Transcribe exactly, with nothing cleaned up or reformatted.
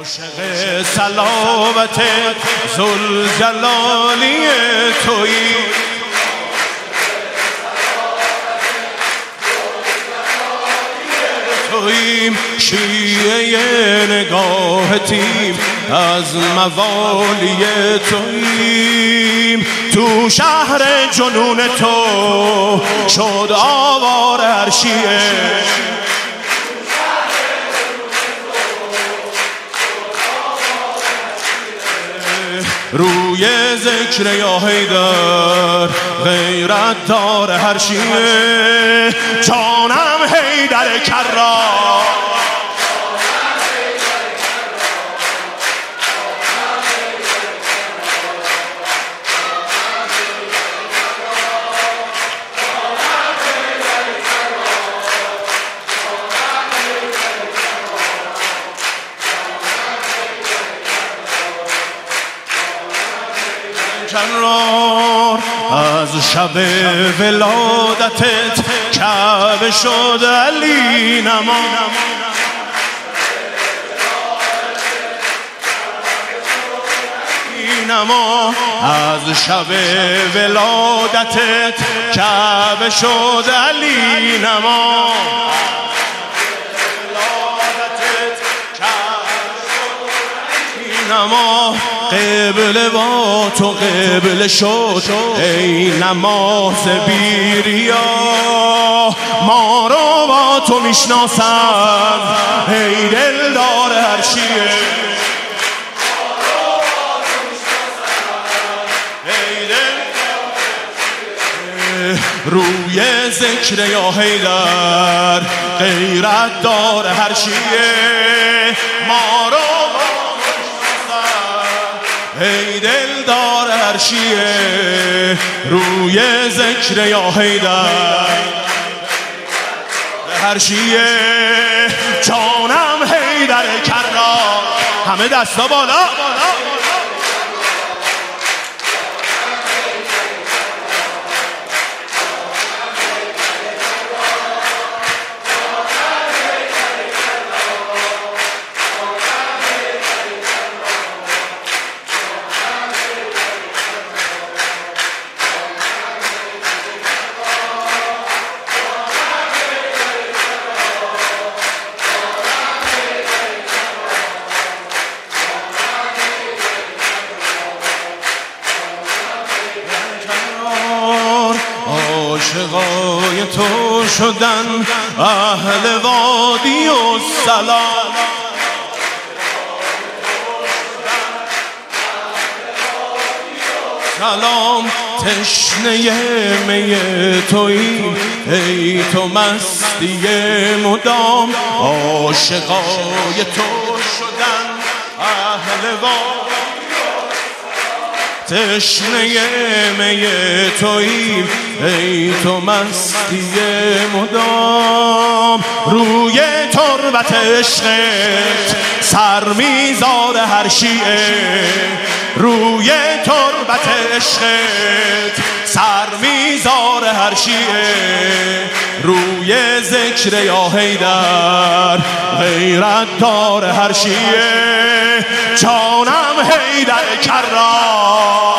عاشق صلوات ذوالجلالی تویی، توییم شیعه نگاه تیم، از موالی توییم. تو شهر جنون تو شد آوار هر شیعه، روی ذکر یا حیدر غیرت دار هر شیعه. جانم حیدر کرار، کرار از شب ولادتت کعبه شد علی نما، نما از شب ولادتت کعبه شد علی نما، نما قبله با تو قبله شد ای نماز بیریا، ما رو با تو میشناسن ای دلدار هر شیعه، روی ذکر یا حیدر غیرت دار هر شیعه، ما رو ای دلدار هر شیعه، روی ذکر یا حیدر هر شیعه. جانم حیدر کرار، همه دستا بالا. عاشقای تو شدن اهل وادی و سلام، سلام تشنه می تویی ای تو مستی مدام. عاشقای تو شدن اهل وادی، تشنه می توییم ای تو مستی مدام. روی تربت عشقت سر میذاره هر شیعه، روی تربت عشقت سر میذاره هر شیعه، روی ذکر یا حیدر غیرت دار هر شیعه. جانم حیدر کرار،